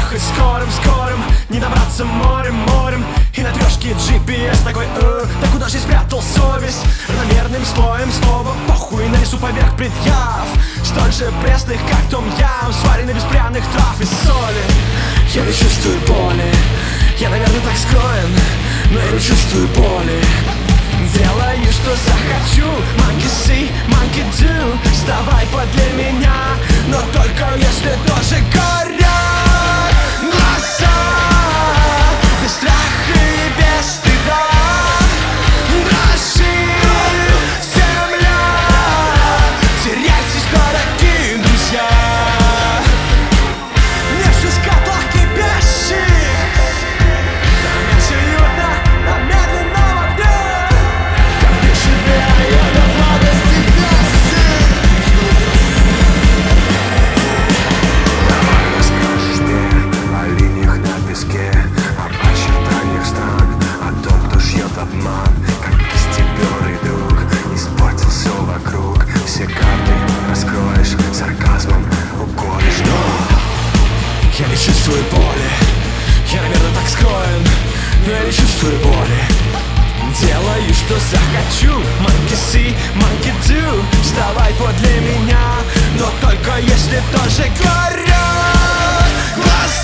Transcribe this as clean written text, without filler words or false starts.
ехать скорым, не добраться морем. И на трешке GPS такой, да куда же спрятал совесть? Равномерным слоем снова похуй на лесу поверх предъяв, столь же пресных, как том-ям, сваренный без пряных трав и соли. Я не чувствую боли, я, наверное, так скроен, но я не чувствую боли. Делаю, что захочу, monkey see, monkey do. Вставай подле меня, но только если тоже горят глаза. Без страха и без стыда дрожит земля. Теряйтесь, дорогие друзья. Нежность котла кипящих, томятся юрно на медленном огне. Как и себе, я до младости гасит. Давай расскажешь мне о линиях на песке, об очертаниях стран, о том, кто шьет обман. Как кистебелый друг испортил все вокруг. Все карты раскроешь, сарказмом уколешь. Но я не чувствую боли, я, наверное, так скроен, но я не чувствую боли. Делаю, что захочу, monkey see, monkey do. Вставай подле меня, но только если тоже горят глаза.